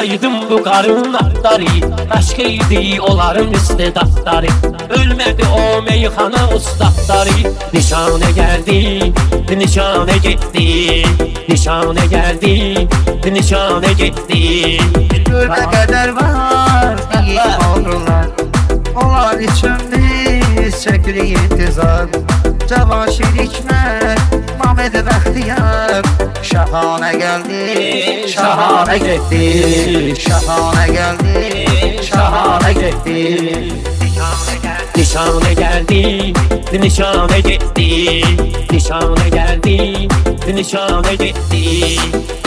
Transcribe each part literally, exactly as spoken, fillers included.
saydım bu karın atları, aşkıydı onların istedatları. Ölmedi o meyhana ustadları. Nişane geldi, nişane gitti, nişane geldi, nişane gitti. Görme kadar var iyi olurlar, onlar için biz çekili intizar. Cavanşir içmek, Mehmet Bəxtiyar. Şahane geldi, şahane gitti, şahane geldi, şahane gitti. Nişane geldi, nişane gitti, nişane geldi, nişane gitti.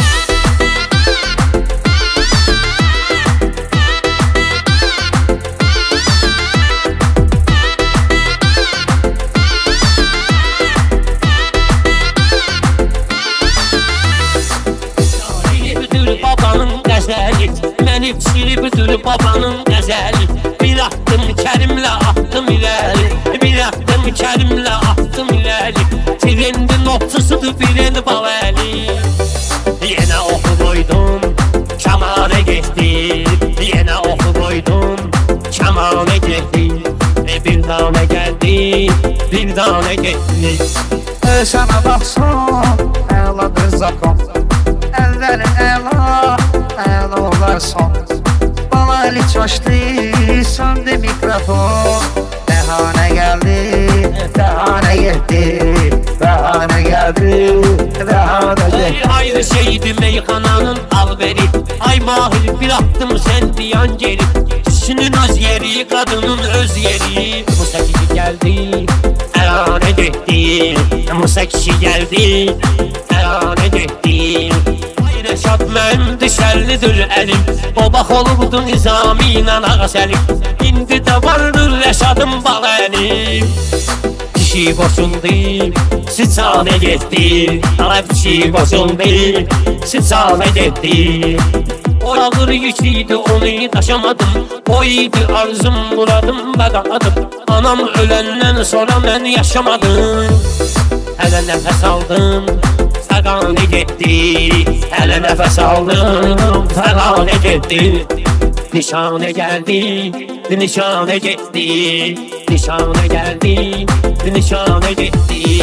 Babanın qəzəli, məni çiribdir babanın qəzəli. Bir attım Kərimlə attım irəli, bir attım Kərimlə attım irəli. Trenin notçusudur birin baləli. Yenə oxu qoydum, kəmana getdi, yenə oxu qoydum, kəmana getdi. Bir dana gəldi, bir dana getdi. Sənə baxsam, əladır zakon, əlləri əla, əla olar son. Balaylı çaşdı, söndü mikrofon. Bəhanə gəldi, bəhanə getdi, bəhanə gəldi, bəhanə getdi. Ayrı şeydi meyxananın alveri, ay mahir bir attım sən diyan geri. Kişinin öz yeri, qadının öz yeri. Musa kişi geldi, əlanə getdi, Musa kişi geldi, əlanə getdi. Rəşad mənim düşərlidir əlim, babaq olubdu Nizami ilə Ağa Səlim. İndi də vardır Rəşadım bal əlim. Kişi boşuldu, sıçanə getdi, Arab kişi boşuldu, sıçanə getdi. O ağır yüklüydü, onu daşamadım, o idi arzum, muradım və qanadım. Anam öləndən sonra mən yaşamadım. Hələ nəfəs aldım, fəqanə getdi, hələ nəfəs aldım, fəqanə getdi. Nişanə gəldi, nişanə getdi, nişanə gəldi, nişanə getdi.